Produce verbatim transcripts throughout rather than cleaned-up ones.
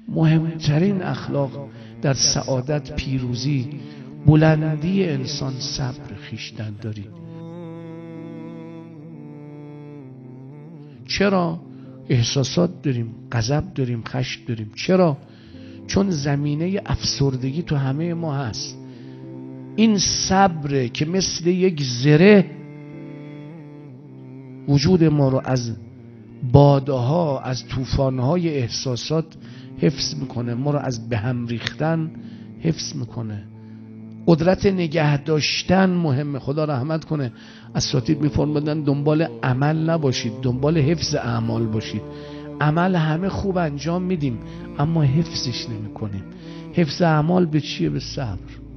مهمترین اخلاق در سعادت، پیروزی، بلندی انسان صبر خویشتن داری. چرا؟ احساسات داریم، غضب داریم، خشم داریم. چرا؟ چون زمینه افسردگی تو همه ما هست. این صبره که مثل یک زره وجود ما رو از بادها، از طوفان‌های احساسات حفظ میکنه، ما رو از به هم ریختن حفظ میکنه. قدرت نگه داشتن مهمه. خدا رحمت کنه، اساتید میفرمودن دنبال عمل نباشید، دنبال حفظ اعمال باشید. عمل همه خوب انجام میدیم اما حفظش نمی کنیم. حفظ اعمال به چیه؟ به صبر.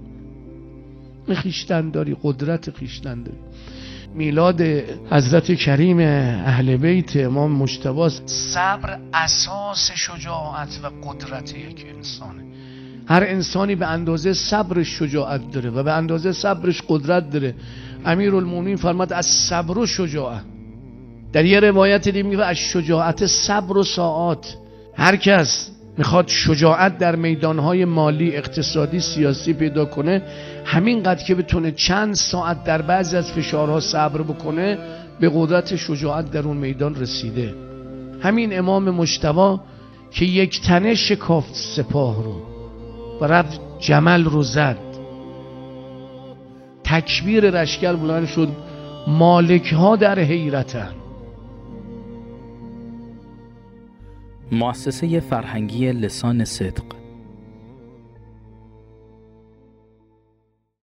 خویشتن داری، قدرت خویشتن داری. میلاد حضرت کریم اهل بیت امام مجتبی، صبر اساس شجاعت و قدرت یک انسانه. هر انسانی به اندازه صبرش شجاعت داره و به اندازه صبرش قدرت داره. امیرالمومنین فرماد از صبر و شجاعت. در یه روایت دیگه میگه از شجاعت صبر و ساعات. هر کس میخواد شجاعت در میدانهای مالی، اقتصادی، سیاسی پیدا کنه، همینقدر که بتونه چند ساعت در بعضی از فشارها صبر بکنه، به قدرت شجاعت در اون میدان رسیده. همین امام مجتبی که یک تنه شکافت سپاه رو و رفت جمل رو زد، تکبیر لشکر بلند شد، مالک ها در حیرتن. مؤسسه فرهنگی لسان صدق